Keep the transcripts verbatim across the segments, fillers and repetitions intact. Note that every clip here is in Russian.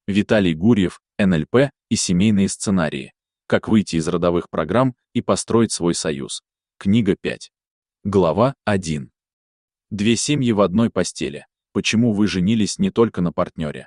Виталий Гурьев, эн эл пэ и семейные сценарии. Как выйти из родовых программ и построить свой союз. Книга пять. Глава один. Две семьи в одной постели. Почему вы женились не только на партнере?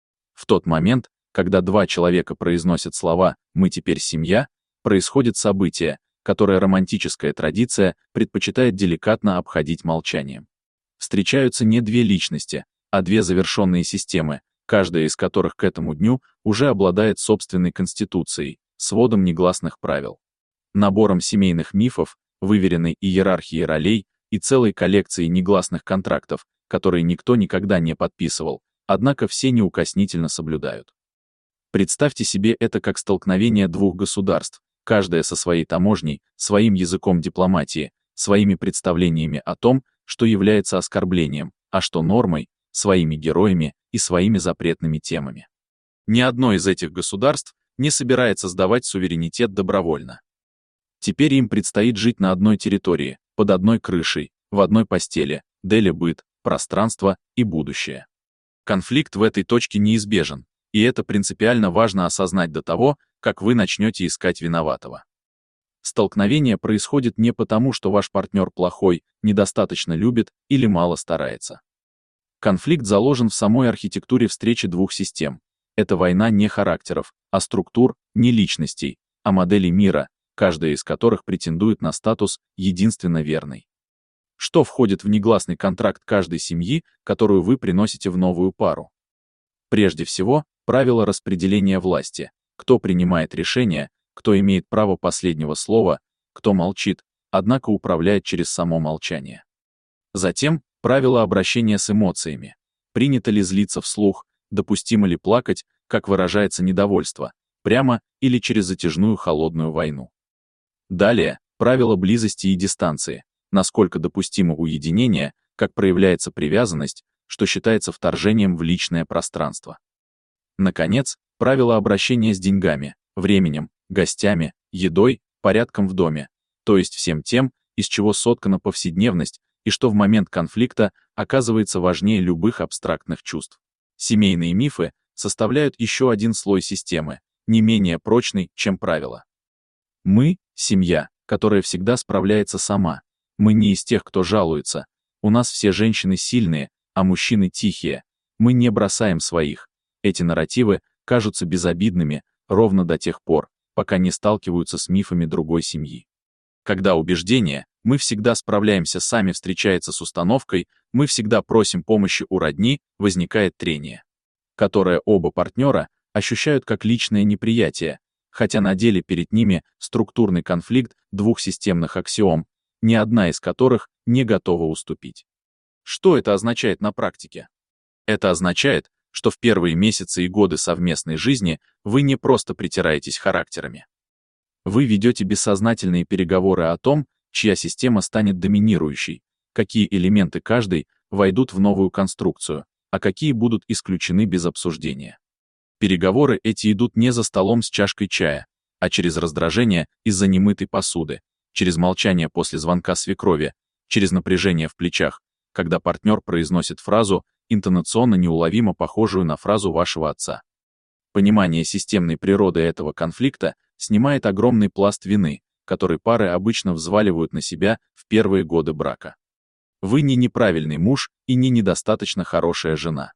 В тот момент, когда два человека произносят слова «мы теперь семья», происходит событие, которое романтическая традиция предпочитает деликатно обходить молчанием. Встречаются не две личности, а две завершенные системы, каждая из которых к этому дню уже обладает собственной конституцией, сводом негласных правил, набором семейных мифов, выверенной иерархией ролей и целой коллекцией негласных контрактов, которые никто никогда не подписывал, однако все неукоснительно соблюдают. Представьте себе это как столкновение двух государств, каждая со своей таможней, своим языком дипломатии, своими представлениями о том, что является оскорблением, а что нормой, своими героями и своими запретными темами. Ни одно из этих государств не собирается сдавать суверенитет добровольно. Теперь им предстоит жить на одной территории, под одной крышей, в одной постели, деля быт, пространство и будущее. Конфликт в этой точке неизбежен, и это принципиально важно осознать до того, как вы начнете искать виноватого. Столкновение происходит не потому, что ваш партнер плохой, недостаточно любит или мало старается. Конфликт заложен в самой архитектуре встречи двух систем. Это война не характеров, а структур, не личностей, а моделей мира, каждая из которых претендует на статус единственно верной. Что входит в негласный контракт каждой семьи, которую вы приносите в новую пару? Прежде всего, правила распределения власти, кто принимает решения, кто имеет право последнего слова, кто молчит, однако управляет через само молчание. Затем, правила обращения с эмоциями. Принято ли злиться вслух, допустимо ли плакать, как выражается недовольство, прямо или через затяжную холодную войну. Далее, правила близости и дистанции. Насколько допустимо уединение, как проявляется привязанность, что считается вторжением в личное пространство. Наконец, правила обращения с деньгами, временем, гостями, едой, порядком в доме, то есть всем тем, из чего соткана повседневность, и что в момент конфликта оказывается важнее любых абстрактных чувств. Семейные мифы составляют еще один слой системы, не менее прочный, чем правила. Мы — семья, которая всегда справляется сама. Мы не из тех, кто жалуется. У нас все женщины сильные, а мужчины тихие. Мы не бросаем своих. Эти нарративы кажутся безобидными ровно до тех пор, пока не сталкиваются с мифами другой семьи. Когда убеждение «мы всегда справляемся сами» встречается с установкой «мы всегда просим помощи у родни», возникает трение, которое оба партнера ощущают как личное неприятие, хотя на деле перед ними структурный конфликт двух системных аксиом, ни одна из которых не готова уступить. Что это означает на практике? Это означает, что в первые месяцы и годы совместной жизни вы не просто притираетесь характерами. Вы ведете бессознательные переговоры о том, чья система станет доминирующей, какие элементы каждой войдут в новую конструкцию, а какие будут исключены без обсуждения. Переговоры эти идут не за столом с чашкой чая, а через раздражение из-за немытой посуды, через молчание после звонка свекрови, через напряжение в плечах, когда партнер произносит фразу, интонационно неуловимо похожую на фразу вашего отца. Понимание системной природы этого конфликта снимает огромный пласт вины, который пары обычно взваливают на себя в первые годы брака. Вы не неправильный муж и не недостаточно хорошая жена.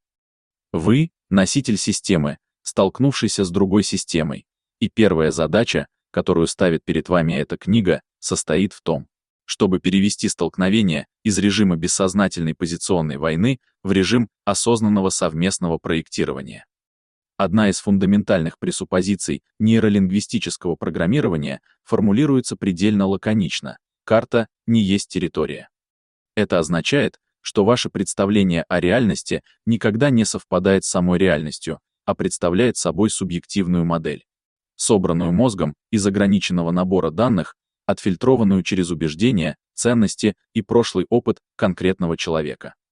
Вы — носитель системы, столкнувшийся с другой системой, и первая задача, которую ставит перед вами эта книга, состоит в том, чтобы перевести столкновение из режима бессознательной позиционной войны в режим осознанного совместного проектирования. Одна из фундаментальных пресуппозиций нейролингвистического программирования формулируется предельно лаконично: карта не есть территория. Это означает, что ваше представление о реальности никогда не совпадает с самой реальностью, а представляет собой субъективную модель, собранную мозгом из ограниченного набора данных, отфильтрованную через убеждения, ценности и прошлый опыт конкретного человека.